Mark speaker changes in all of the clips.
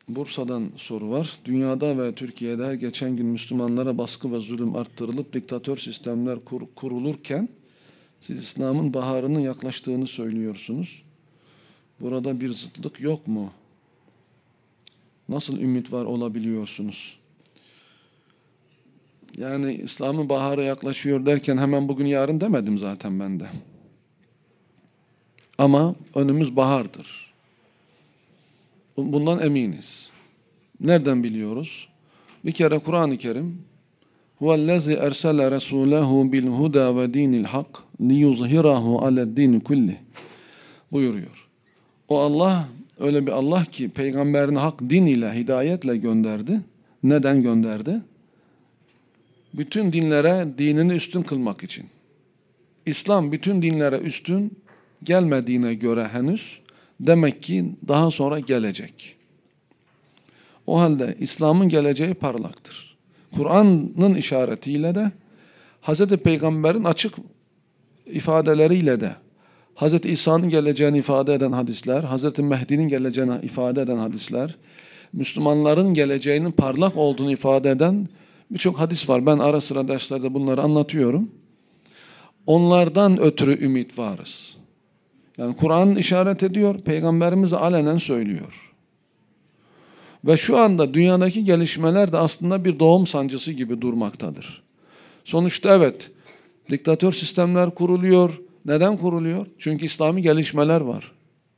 Speaker 1: Bursa'dan soru var. Dünyada ve Türkiye'de her geçen gün Müslümanlara baskı ve zulüm arttırılıp diktatör sistemler kurulurken siz İslam'ın baharının yaklaştığını söylüyorsunuz. Burada bir zıtlık yok mu? Nasıl ümit var olabiliyorsunuz? Yani İslam'ın baharı yaklaşıyor derken hemen bugün yarın demedim zaten ben de. Ama önümüz bahardır. Bundan eminiz. Nereden biliyoruz? Bir kere Kur'an-ı Kerim huvellezî ersele resûlehu bil huda ve dinil hak liyuzhirahu ale'd-din kullih buyuruyor. O Allah öyle bir Allah ki peygamberini hak din ile, hidayetle gönderdi. Neden gönderdi? Bütün dinlere dinini üstün kılmak için. İslam bütün dinlere üstün gelmediğine göre henüz demek ki daha sonra gelecek. O halde İslam'ın geleceği parlaktır. Kur'an'ın işaretiyle de Hz. Peygamber'in açık ifadeleriyle de Hz. İsa'nın geleceğini ifade eden hadisler, Hz. Mehdi'nin geleceğini ifade eden hadisler, Müslümanların geleceğinin parlak olduğunu ifade eden birçok hadis var. Ben ara sıra derslerde bunları anlatıyorum. Onlardan ötürü ümit varız. Yani Kur'an işaret ediyor, Peygamberimiz alenen söylüyor. Ve şu anda dünyadaki gelişmeler de aslında bir doğum sancısı gibi durmaktadır. Sonuçta evet, diktatör sistemler kuruluyor. Neden kuruluyor? Çünkü İslami gelişmeler var.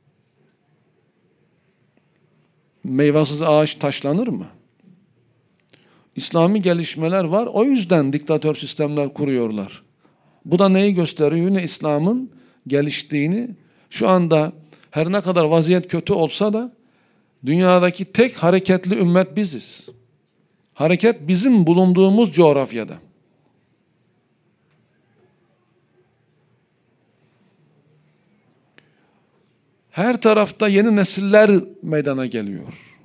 Speaker 1: Meyvasız ağaç taşlanır mı? İslami gelişmeler var. O yüzden diktatör sistemler kuruyorlar. Bu da neyi gösteriyor? Yine İslam'ın geliştiğini, şu anda her ne kadar vaziyet kötü olsa da dünyadaki tek hareketli ümmet biziz. Hareket bizim bulunduğumuz coğrafyada. Her tarafta yeni nesiller meydana geliyor.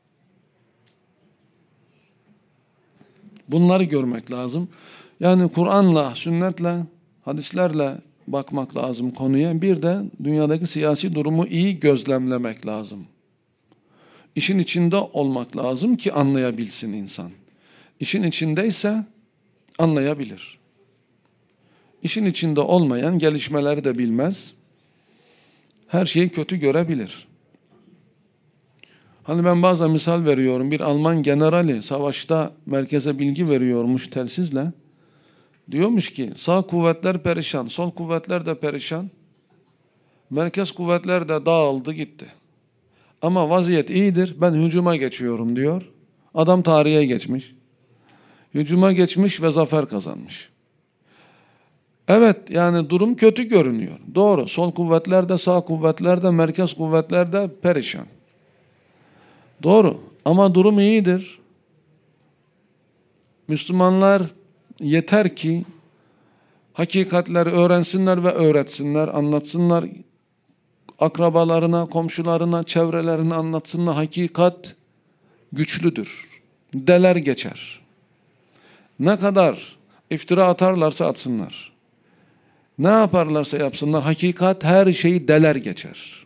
Speaker 1: Bunları görmek lazım. Yani Kur'an'la, sünnetle, hadislerle bakmak lazım konuya. Bir de dünyadaki siyasi durumu iyi gözlemlemek lazım. İşin içinde olmak lazım ki anlayabilsin insan. İşin içindeyse anlayabilir. İşin içinde olmayan gelişmeleri de bilmez. Her şeyi kötü görebilir. Hani ben bazen misal veriyorum. Bir Alman generali savaşta merkeze bilgi veriyormuş telsizle. Diyormuş ki sağ kuvvetler perişan, sol kuvvetler de perişan. Merkez kuvvetler de dağıldı gitti. Ama vaziyet iyidir, ben hücuma geçiyorum diyor. Adam tarihe geçmiş. Hücuma geçmiş ve zafer kazanmış. Evet, yani durum kötü görünüyor. Doğru, sol kuvvetler de, sağ kuvvetler de, merkez kuvvetler de perişan. Doğru, ama durum iyidir. Müslümanlar yeter ki hakikatleri öğrensinler ve öğretsinler, anlatsınlar. Akrabalarına, komşularına, çevrelerine anlatsınlar. Hakikat güçlüdür. Deler geçer. Ne kadar iftira atarlarsa atsınlar. Ne yaparlarsa yapsınlar. Hakikat her şeyi deler geçer.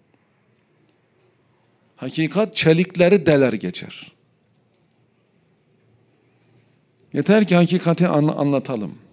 Speaker 1: Hakikat çelikleri deler geçer. Yeter ki hakikati anlatalım.